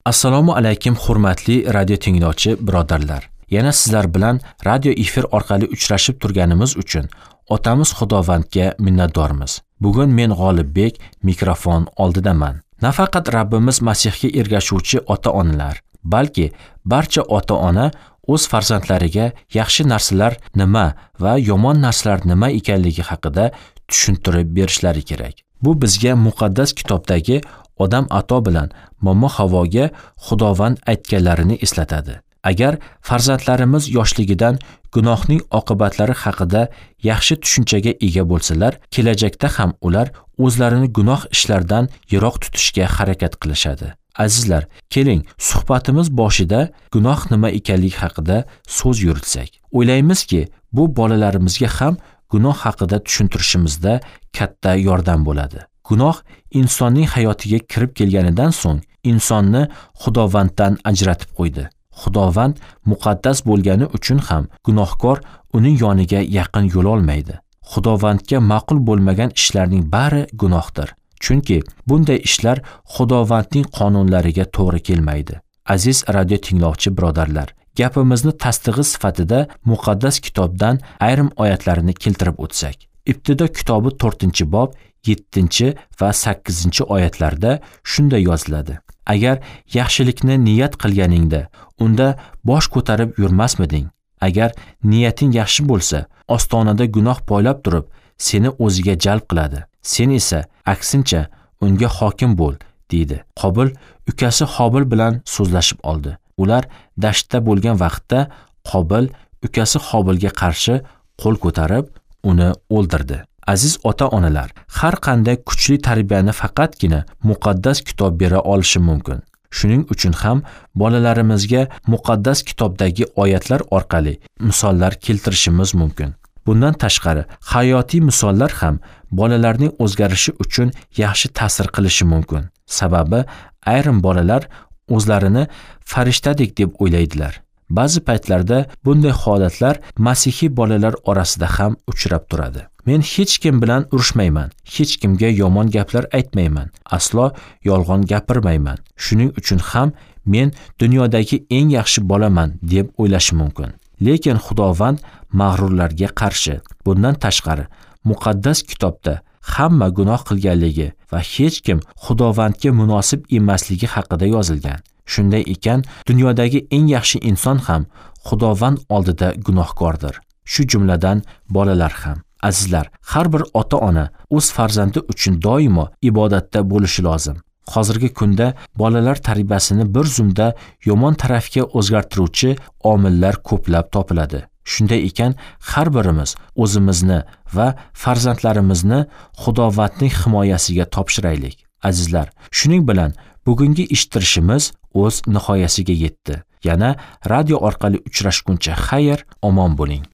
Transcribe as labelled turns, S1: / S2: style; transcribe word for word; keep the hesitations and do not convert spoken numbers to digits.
S1: Assalomu alaykum hurmatli radio tinglovchi birodarlar. Yana sizlar bilan radio efir orqali uchrashib turganimiz uchun Otamiz Xudovandga minnatdormiz. Bugun men G'olibbek mikrofon oldidaman. Nafaqat Rabbimiz Masihga ergashuvchi ota-onalar, balki barcha ota-ona o'z farzandlariga yaxshi narsalar nima va yomon narsalar nima ekanligi haqida tushuntirib berishlari kerak. Bu bizga muqaddas kitobdagi odam ato bilan Momo Havoga Xudovand aytganlarini eslatadi. Agar farzandlarimiz yoshligidan gunohning oqibatlari haqida yaxshi tushunchaga ega bo'lsalar, kelajakda ham ular o'zlarini gunoh ishlardan yiroq tutishga harakat qilishadi. Azizlar, keling, suhbatimiz boshida gunoh nima ekanligi haqida so'z yuritsak. O'ylaymizki, bu bolalarimizga ham gunoh haqida tushuntirishimizda katta yordam bo'ladi. Gunoh insonning hayotiga kirib kelganidan so'ng insonni Xudovanddan ajratib qo'ydi. Xudovand muqaddas bo'lgani uchun ham gunohkor uning yoniga yaqin yo'l olmaydi. Xudovandga ma'qul bo'lmagan ishlarning bari gunohdir. Chunki bunday ishlar Xudovandning qonunlariga to'g'ri kelmaydi. Aziz radio tinglovchi birodarlar, gapimizni tasdig'i sifatida muqaddas kitobdan ayrim oyatlarni keltirib o'tsak. Ibtido kitobi to'rtinchi bob yettinchi va sakkizinchi oyatlarda shunday yoziladi. Agar yaxshilikni niyat qilganingda, unda bosh ko'tarib yurmasmiding? Agar niyating yaxshi bo'lsa, ostonada gunoh poylab turib, seni o'ziga jalb qiladi. Sen esa aksincha unga hokim bo'l, deydi. Qobil ukasi Hobil bilan so'zlashib oldi. Ular dashtda bo'lgan vaqtda Qobil ukasi Hobilga qarshi qo'l ko'tarib, uni o'ldirdi. Aziz ota-onalar, har qanday kuchli tarbiyani faqatgina muqaddas kitob bera olishi mumkin. Shuning uchun ham bolalarimizga muqaddas kitobdagi oyatlar orqali misollar keltirishimiz mumkin. Bundan tashqari, hayotiy misollar ham bolalarning o'zgarishi uchun yaxshi ta'sir qilishi mumkin. Sababi, ayrim bolalar o'zlarini farishtadek deb o'ylaydilar. Ba'zi paytlarda bunday holatlar masihiy bolalar orasida ham uchrab turadi. Men hech kim bilan urushmayman, hech kimga yomon gaplar aytmayman, aslo yolg'on gapirmayman. Shuning uchun ham men dunyodagi eng yaxshi bolaman deb o'ylash mumkin. Lekin Xudovand mag'rurlarga qarshi. Bundan tashqari, muqaddas kitobda hamma gunoh qilganligi va hech kim Xudovandga munosib emasligi haqida yozilgan. Shunday ekan, dunyodagi eng yaxshi inson ham Xudovand oldida gunohkordir. Shu jumladan bolalar ham. Azizlar, har bir ota-ona o'z farzandi uchun doimo ibodatda bo'lishi lozim. Hozirgi kunda bolalar tarbiyasini bir zumda yomon tarafga o'zgartiruvchi omillar ko'plab topiladi. Shunday ekan, har birimiz o'zimizni va farzandlarimizni Xudovandning himoyasiga topshiraylik. Azizlar, shuning bilan bugungi eshittirishimiz o'z nihoyasiga yetdi. Yana radio orqali uchrashguncha xayr, omon bo'ling.